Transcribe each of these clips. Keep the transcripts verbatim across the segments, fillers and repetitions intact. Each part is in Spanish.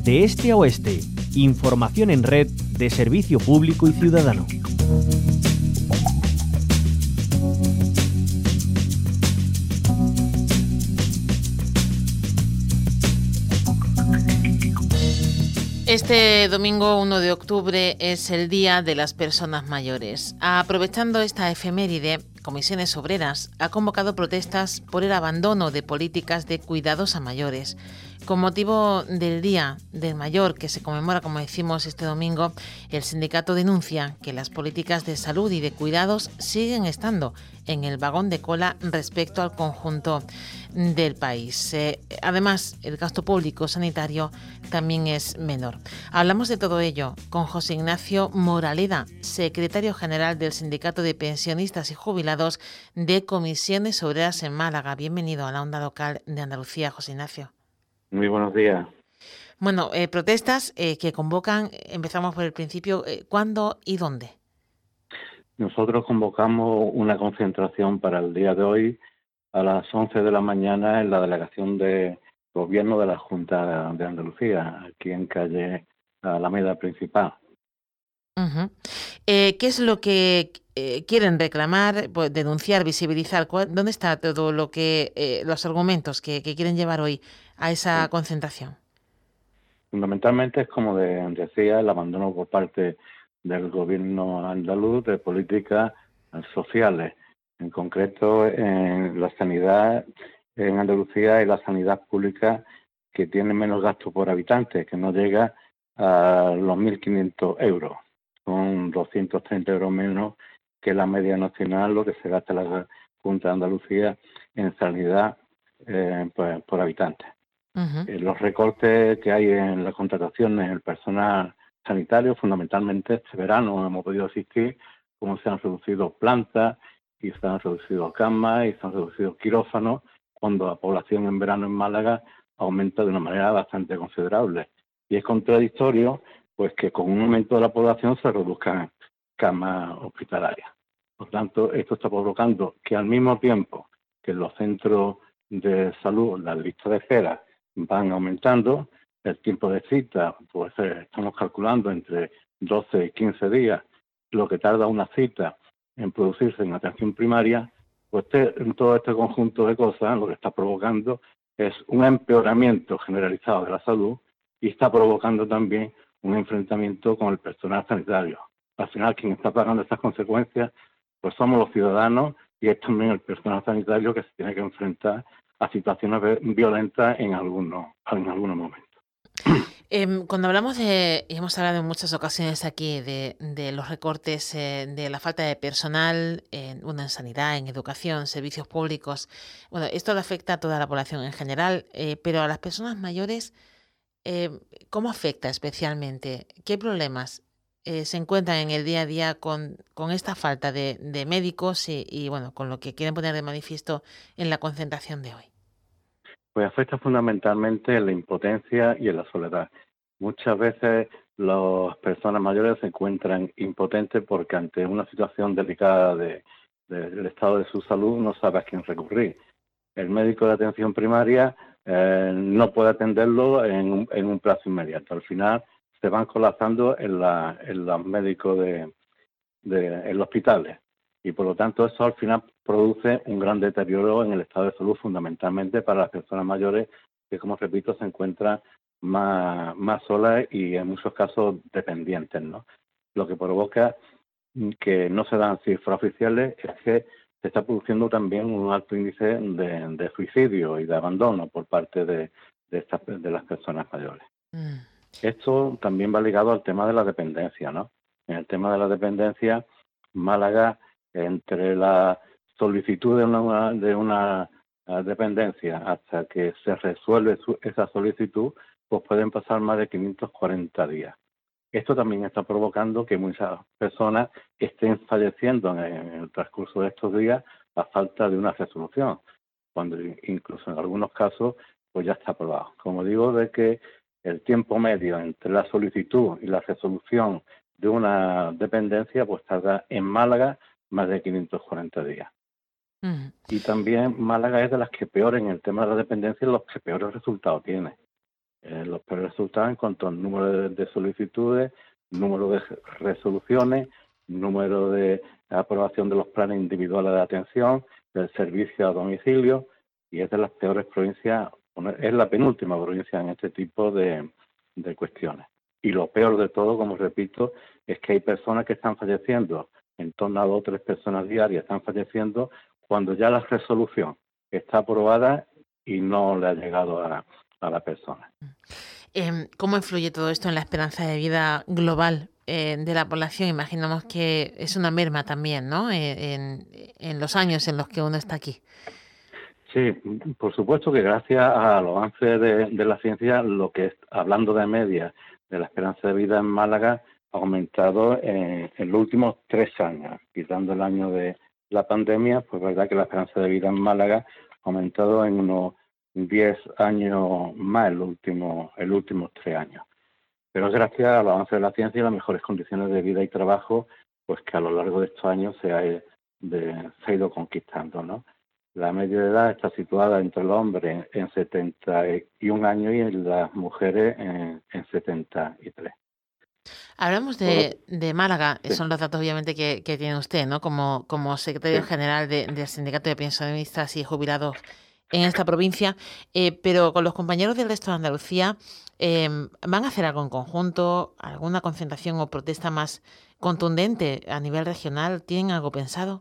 De este a oeste, información en red de servicio público y ciudadano. Este domingo uno de octubre es el Día de las Personas Mayores. Aprovechando esta efeméride, Comisiones Obreras ha convocado protestas por el abandono de políticas de cuidados a mayores. Con motivo del Día del Mayor, que se conmemora, como decimos, este domingo, el sindicato denuncia que las políticas de salud y de cuidados siguen estando en el vagón de cola respecto al conjunto del país. Eh, además, el gasto público sanitario también es menor. Hablamos de todo ello con José Ignacio Moraleda, secretario general del Sindicato de Pensionistas y Jubilados de Comisiones Obreras en Málaga. Bienvenido a la Onda Local de Andalucía, José Ignacio. Muy buenos días. Bueno, eh, protestas eh, que convocan, empezamos por el principio, eh, ¿cuándo y dónde? Nosotros convocamos una concentración para el día de hoy a las once de la mañana en la delegación de gobierno de la Junta de Andalucía, aquí en calle Alameda Principal. Uh-huh. Eh, ¿Qué es lo que eh, quieren reclamar, pues, denunciar, visibilizar? ¿Cuál, ¿Dónde está todo lo que, eh, los argumentos que, que quieren llevar hoy a esa Sí. concentración? Fundamentalmente es, como de, decía, el abandono por parte del gobierno andaluz de políticas sociales, en concreto en la sanidad en Andalucía y la sanidad pública, que tiene menos gasto por habitante, que no llega a los mil quinientos euros, son doscientos treinta euros menos que la media nacional, lo que se gasta la Junta de Andalucía en sanidad eh, pues, por habitante. Uh-huh. Eh, los recortes que hay en las contrataciones en el personal sanitario, fundamentalmente este verano hemos podido asistir cómo se han reducido plantas y se han reducido camas y se han reducido quirófanos, cuando la población en verano en Málaga aumenta de una manera bastante considerable. Y es contradictorio pues que con un aumento de la población se reduzcan camas hospitalarias. Por tanto, esto está provocando que al mismo tiempo que en los centros de salud las listas de espera van aumentando, el tiempo de cita, pues eh, estamos calculando entre doce y quince días, lo que tarda una cita en producirse en atención primaria, pues este, en todo este conjunto de cosas lo que está provocando es un empeoramiento generalizado de la salud y está provocando también un enfrentamiento con el personal sanitario. Al final, quien está pagando estas consecuencias, pues somos los ciudadanos, y es también el personal sanitario que se tiene que enfrentar a situaciones violentas en algunos, en algunos momentos. Eh, cuando hablamos de, y hemos hablado en muchas ocasiones aquí de, de los recortes, eh, de la falta de personal, en, bueno, en sanidad, en educación, servicios públicos, bueno, esto le afecta a toda la población en general, eh, pero a las personas mayores, eh, ¿cómo afecta especialmente? ¿Qué problemas eh, se encuentran en el día a día con, con esta falta de, de médicos y, y, bueno, con lo que quieren poner de manifiesto en la concentración de hoy? Pues afecta fundamentalmente en la impotencia y en la soledad. Muchas veces las personas mayores se encuentran impotentes porque ante una situación delicada de, de, del estado de su salud no sabe a quién recurrir. El médico de atención primaria eh, no puede atenderlo en un, en un plazo inmediato. Al final se van colapsando en, la, en los médicos de, de en los hospitales. Y por lo tanto eso al final produce un gran deterioro en el estado de salud, fundamentalmente para las personas mayores que, como repito, se encuentran más, más solas y en muchos casos dependientes, ¿no? Lo que provoca que no se dan cifras oficiales es que se está produciendo también un alto índice de, de suicidio y de abandono por parte de, de, estas, de las personas mayores. Mm. Esto también va ligado al tema de la dependencia, ¿no? En el tema de la dependencia, Málaga, entre la solicitud de una, de una dependencia hasta que se resuelve su, esa solicitud, pues pueden pasar más de quinientos cuarenta días. Esto también está provocando que muchas personas estén falleciendo en, en el transcurso de estos días a falta de una resolución, cuando incluso en algunos casos pues ya está aprobado. Como digo, de que el tiempo medio entre la solicitud y la resolución de una dependencia pues tarda en Málaga más de quinientos cuarenta días. Mm. Y también Málaga es de las que peor en el tema de la dependencia, los que peores resultados tiene. Eh, los peores resultados en cuanto al número de, de solicitudes, número de resoluciones, número de aprobación de los planes individuales de atención, del servicio a domicilio, y es de las peores provincias, es la penúltima provincia en este tipo de, de cuestiones. Y lo peor de todo, como repito, es que hay personas que están falleciendo, en torno a dos o tres personas diarias están falleciendo cuando ya la resolución está aprobada y no le ha llegado a, a la persona. Eh, ¿Cómo influye todo esto en la esperanza de vida global eh, de la población? Imaginamos que es una merma también, ¿no? Eh, en, en los años en los que uno está aquí. Sí, por supuesto que gracias al avance de, de la ciencia, lo que es, hablando de media, de la esperanza de vida en Málaga ha aumentado en, en los últimos tres años, quitando el año de la pandemia, pues verdad que la esperanza de vida en Málaga ha aumentado en unos diez años más en los últimos, en los últimos tres años. Pero es gracias al avance de la ciencia y las mejores condiciones de vida y trabajo, pues que a lo largo de estos años se ha, de, se ha ido conquistando, ¿no? La media de edad está situada entre los hombres en setenta y un años y en las mujeres en, en setenta y tres. Hablamos de, de Málaga, Sí. son los datos obviamente que, que tiene usted, ¿no? Como, como secretario Sí. general de, del Sindicato de Pensionistas y Jubilados en esta provincia, eh, pero con los compañeros del resto de Andalucía, eh, ¿van a hacer algo en conjunto, alguna concentración o protesta más contundente a nivel regional? ¿Tienen algo pensado?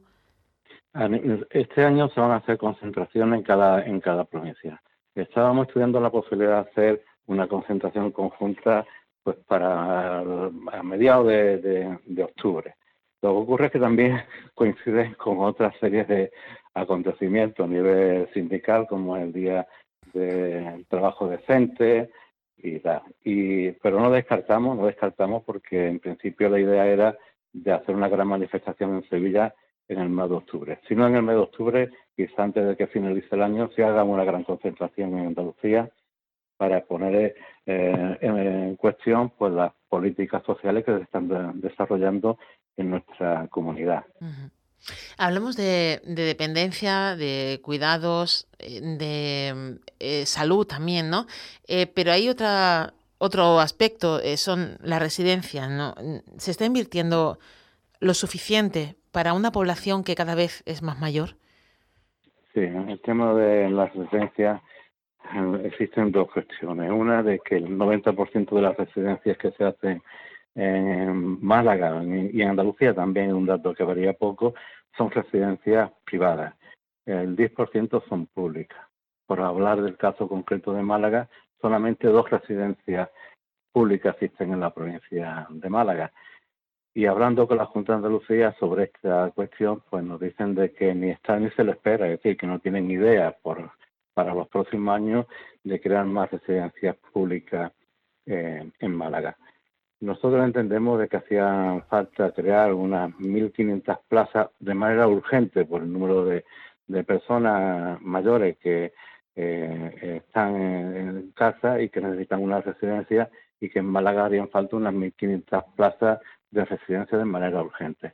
Este año se van a hacer concentraciones en cada, en cada provincia. Estábamos estudiando la posibilidad de hacer una concentración conjunta pues para a mediados de, de, de octubre. Lo que ocurre es que también coincide con otras series de acontecimientos a nivel sindical, como el Día del Trabajo Decente y tal. Y, pero no descartamos, no descartamos porque en principio la idea era de hacer una gran manifestación en Sevilla en el mes de octubre. Si no en el mes de octubre, quizá antes de que finalice el año, se haga una gran concentración en Andalucía para poner eh, en cuestión pues las políticas sociales que se están de, desarrollando en nuestra comunidad. Uh-huh. Hablamos de, de dependencia, de cuidados, de eh, salud también, ¿no? Eh, pero hay otra otro aspecto, eh, son las residencias, ¿no? ¿Se está invirtiendo lo suficiente para una población que cada vez es más mayor? Sí, en el tema de las residencias existen dos cuestiones. Una de que el noventa por ciento de las residencias que se hacen en Málaga y en Andalucía también, un dato que varía poco, son residencias privadas. El diez por ciento son públicas. Por hablar del caso concreto de Málaga, solamente dos residencias públicas existen en la provincia de Málaga. Y hablando con la Junta de Andalucía sobre esta cuestión, pues nos dicen de que ni está ni se le espera, es decir, que no tienen idea por para los próximos años de crear más residencias públicas eh, en Málaga. Nosotros entendemos de que hacía falta crear unas mil quinientas plazas de manera urgente por el número de, de personas mayores que eh, están en, en casa y que necesitan una residencia, y que en Málaga harían falta unas mil quinientas plazas de residencia de manera urgente.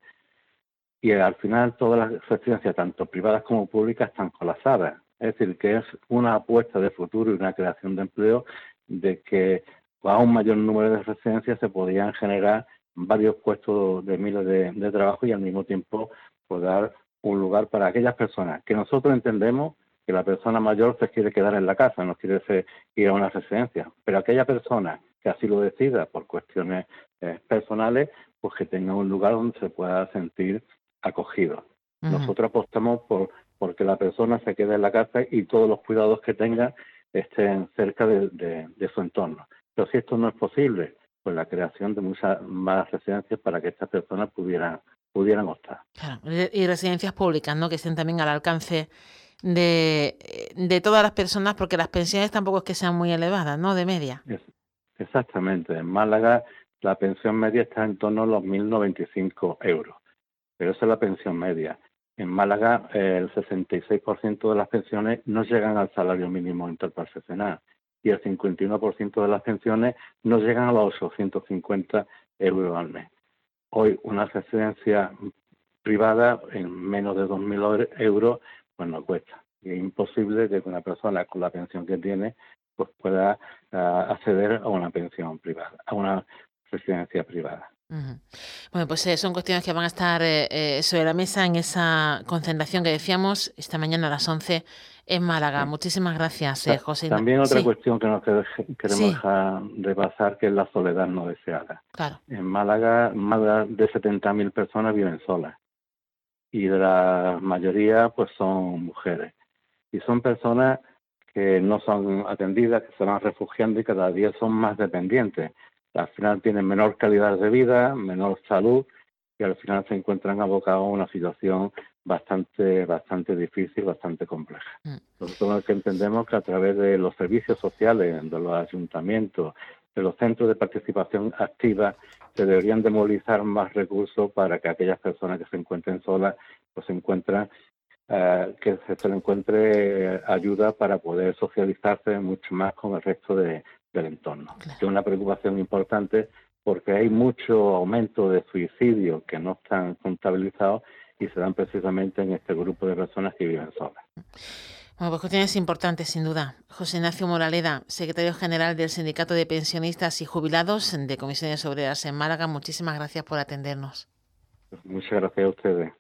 Y al final todas las residencias, tanto privadas como públicas, están colapsadas. Es decir, que es una apuesta de futuro y una creación de empleo de que a un mayor número de residencias se podían generar varios puestos de miles de, de trabajo y al mismo tiempo pues, dar un lugar para aquellas personas que nosotros entendemos que la persona mayor se quiere quedar en la casa, no quiere ser, ir a una residencia, pero aquella persona que así lo decida por cuestiones eh, personales, pues que tenga un lugar donde se pueda sentir acogido. Uh-huh. Nosotros apostamos por porque la persona se quede en la casa y todos los cuidados que tenga estén cerca de, de, de su entorno. Pero si esto no es posible, pues la creación de muchas más residencias para que estas personas pudieran, pudieran optar. Claro, y residencias públicas, ¿no? Que estén también al alcance de, de todas las personas, porque las pensiones tampoco es que sean muy elevadas, ¿no? De media. Es, exactamente. En Málaga la pensión media está en torno a los mil noventa y cinco euros, pero esa es la pensión media. En Málaga eh, el sesenta y seis por ciento de las pensiones no llegan al salario mínimo interprofesional y el cincuenta y uno por ciento de las pensiones no llegan a los ochocientos cincuenta euros al mes. Hoy una residencia privada en menos de dos mil euros pues no cuesta. Y es imposible que una persona con la pensión que tiene pues pueda uh, acceder a una pensión privada, a una residencia privada. Uh-huh. Bueno, pues eh, son cuestiones que van a estar eh, eh, sobre la mesa en esa concentración que decíamos esta mañana a las once en Málaga. Sí. Muchísimas gracias, eh, José. También otra sí. cuestión que no queremos sí. dejar de pasar, que es la soledad no deseada. Claro. En Málaga, más de setenta mil personas viven solas y de la mayoría pues son mujeres. Y son personas que no son atendidas, que se van refugiando y cada día son más dependientes. Al final tienen menor calidad de vida, menor salud y al final se encuentran abocados a una situación bastante bastante difícil, bastante compleja. Mm. Nosotros entendemos que a través de los servicios sociales, de los ayuntamientos, de los centros de participación activa, se deberían de movilizar más recursos para que aquellas personas que se encuentren solas pues se encuentran Uh, que se, se le encuentre ayuda para poder socializarse mucho más con el resto de, del entorno. Claro. Es una preocupación importante porque hay mucho aumento de suicidios que no están contabilizados y se dan precisamente en este grupo de personas que viven solas. Bueno, pues cuestiones importantes, sin duda. José Ignacio Moraleda, secretario general del Sindicato de Pensionistas y Jubilados de Comisiones Obreras en Málaga, muchísimas gracias por atendernos. Muchas gracias a ustedes.